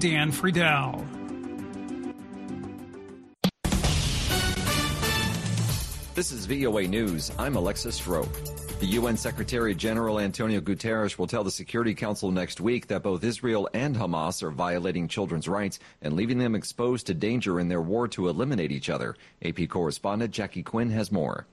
Dan Friedel. This is VOA News. I'm Alexis Strope. The UN Secretary General Antonio Guterres will tell the Security Council next week that both Israel and Hamas are violating children's rights and leaving them exposed to danger in their war to eliminate each other. AP correspondent Jackie Quinn has more.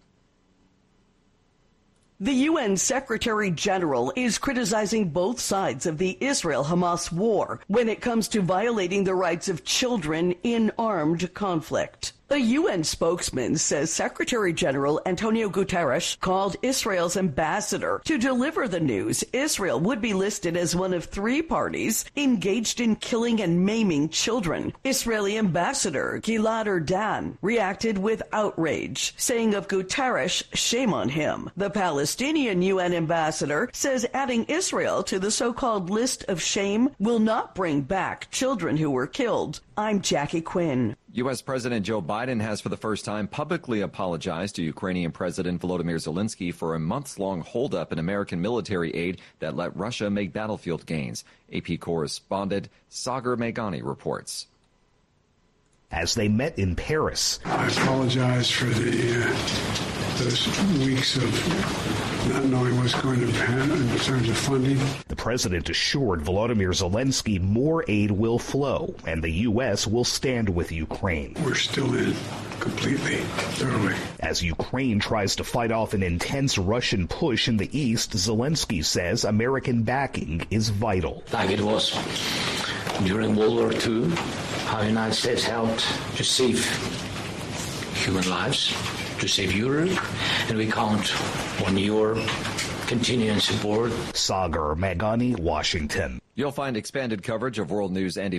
The UN Secretary General is criticizing both sides of the Israel-Hamas war when it comes to violating the rights of children in armed conflict. A UN spokesman says Secretary General Antonio Guterres called Israel's ambassador to deliver the news Israel would be listed as one of 3 parties engaged in killing and maiming children. Israeli Ambassador Gilad Erdan reacted with outrage, saying of Guterres, shame on him. The Palestinian UN ambassador says adding Israel to the so-called list of shame will not bring back children who were killed. I'm Jackie Quinn. U.S. President Joe Biden has for the first time publicly apologized to Ukrainian President Volodymyr Zelensky for a months-long holdup in American military aid that let Russia make battlefield gains. AP correspondent Sagar Meghani reports. As they met in Paris, I apologize for those weeks of not knowing what's going to happen in terms of funding. The president assured Volodymyr Zelensky more aid will flow and the U.S. will stand with Ukraine. We're still in completely, thoroughly. As Ukraine tries to fight off an intense Russian push in the east, Zelensky says American backing is vital. Like it was during World War II, how the United States helped to save human lives, to save Europe, and we count on your continuing support. Sagar Meghani, Washington. You'll find expanded coverage of world news and